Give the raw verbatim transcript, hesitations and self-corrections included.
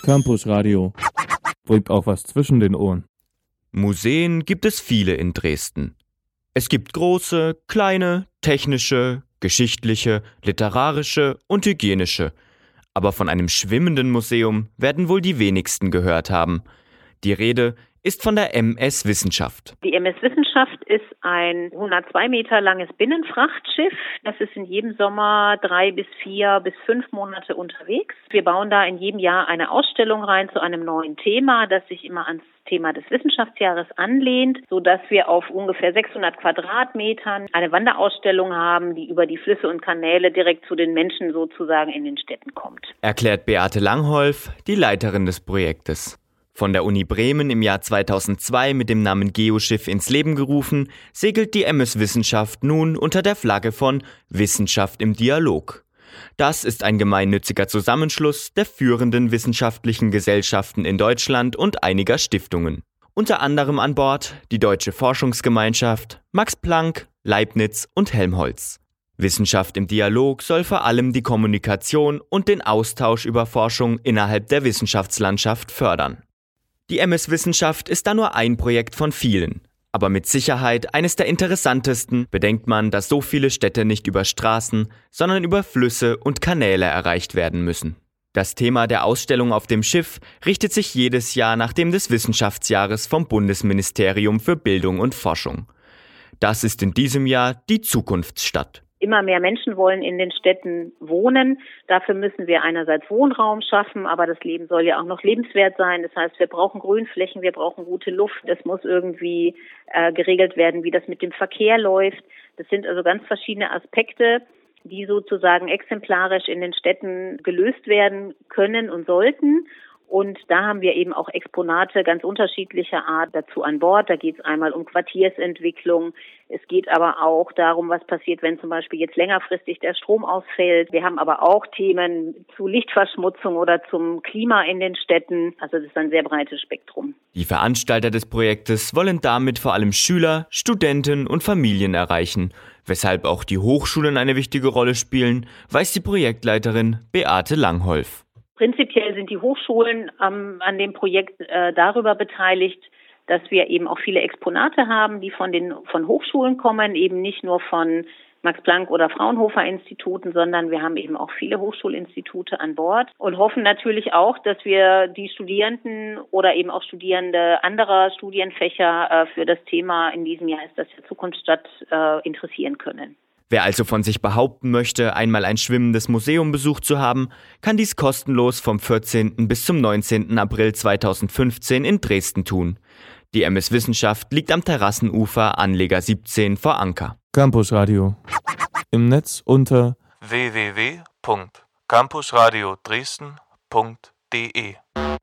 Campus Radio. Bringt auch was zwischen den Ohren. Museen gibt es viele in Dresden. Es gibt große, kleine, technische, geschichtliche, literarische und hygienische. Aber von einem schwimmenden Museum werden wohl die wenigsten gehört haben. Die Rede ist von der M S Wissenschaft. Die M S Wissenschaft ist ein hundertzwei Meter langes Binnenfrachtschiff. Das ist in jedem Sommer drei bis vier bis fünf Monate unterwegs. Wir bauen da in jedem Jahr eine Ausstellung rein zu einem neuen Thema, das sich immer ans Thema des Wissenschaftsjahres anlehnt, sodass wir auf ungefähr sechshundert Quadratmetern eine Wanderausstellung haben, die über die Flüsse und Kanäle direkt zu den Menschen sozusagen in den Städten kommt. Erklärt Beate Langholf, die Leiterin des Projektes. Von der Uni Bremen im Jahr zweitausendzwei mit dem Namen Geoschiff ins Leben gerufen, segelt die M S Wissenschaft nun unter der Flagge von Wissenschaft im Dialog. Das ist ein gemeinnütziger Zusammenschluss der führenden wissenschaftlichen Gesellschaften in Deutschland und einiger Stiftungen. Unter anderem an Bord die Deutsche Forschungsgemeinschaft, Max Planck, Leibniz und Helmholtz. Wissenschaft im Dialog soll vor allem die Kommunikation und den Austausch über Forschung innerhalb der Wissenschaftslandschaft fördern. Die M S Wissenschaft ist da nur ein Projekt von vielen, aber mit Sicherheit eines der interessantesten, bedenkt man, dass so viele Städte nicht über Straßen, sondern über Flüsse und Kanäle erreicht werden müssen. Das Thema der Ausstellung auf dem Schiff richtet sich jedes Jahr nach dem des Wissenschaftsjahres vom Bundesministerium für Bildung und Forschung. Das ist in diesem Jahr die Zukunftsstadt. Immer mehr Menschen wollen in den Städten wohnen. Dafür müssen wir einerseits Wohnraum schaffen, aber das Leben soll ja auch noch lebenswert sein. Das heißt, wir brauchen Grünflächen, wir brauchen gute Luft. Es muss irgendwie äh, geregelt werden, wie das mit dem Verkehr läuft. Das sind also ganz verschiedene Aspekte, die sozusagen exemplarisch in den Städten gelöst werden können und sollten. Und da haben wir eben auch Exponate ganz unterschiedlicher Art dazu an Bord. Da geht es einmal um Quartiersentwicklung. Es geht aber auch darum, was passiert, wenn zum Beispiel jetzt längerfristig der Strom ausfällt. Wir haben aber auch Themen zu Lichtverschmutzung oder zum Klima in den Städten. Also das ist ein sehr breites Spektrum. Die Veranstalter des Projektes wollen damit vor allem Schüler, Studenten und Familien erreichen. Weshalb auch die Hochschulen eine wichtige Rolle spielen, weiß die Projektleiterin Beate Langholf. Prinzipiell sind die Hochschulen ähm, an dem Projekt äh, darüber beteiligt, dass wir eben auch viele Exponate haben, die von den von Hochschulen kommen, eben nicht nur von Max-Planck- oder Fraunhofer-Instituten, sondern wir haben eben auch viele Hochschulinstitute an Bord und hoffen natürlich auch, dass wir die Studierenden oder eben auch Studierende anderer Studienfächer äh, für das Thema in diesem Jahr ist das ja Zukunftsstadt äh, interessieren können. Wer also von sich behaupten möchte, einmal ein schwimmendes Museum besucht zu haben, kann dies kostenlos vom vierzehnten bis zum neunzehnten April zweitausendfünfzehn in Dresden tun. Die M S Wissenschaft liegt am Terrassenufer Anleger siebzehn vor Anker. Campus Radio. Im Netz unter w w w punkt campusradio dresden punkt d e